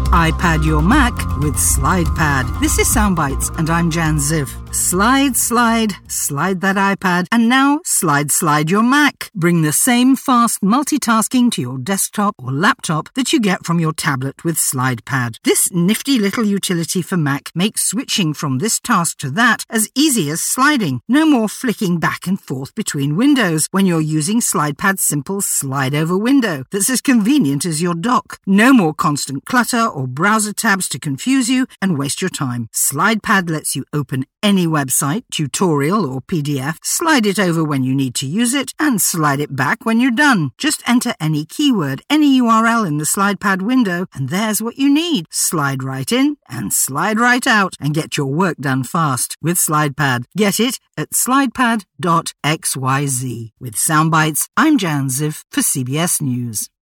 iPad your Mac with SlidePad. This is Soundbites, and I'm Jan Ziv. Slide, slide, slide that iPad, and now slide your Mac. Bring the same fast multitasking to your desktop or laptop that you get from your tablet with SlidePad. This nifty little utility for Mac makes switching from this task to that as easy as sliding. No more flicking back and forth between windows when you're using SlidePad's simple slide over window that's as convenient as your dock. No more constant clutter or browser tabs to confuse you and waste your time. SlidePad lets you open any website, tutorial or PDF, slide it over when you need to use it, and slide it back when you're done. Just enter any keyword, any URL in the SlidePad window, and there's what you need. Slide right in and slide right out and get your work done fast with SlidePad. Get it at slidepad.xyz. With Soundbites, I'm Jan Ziv for CBS News.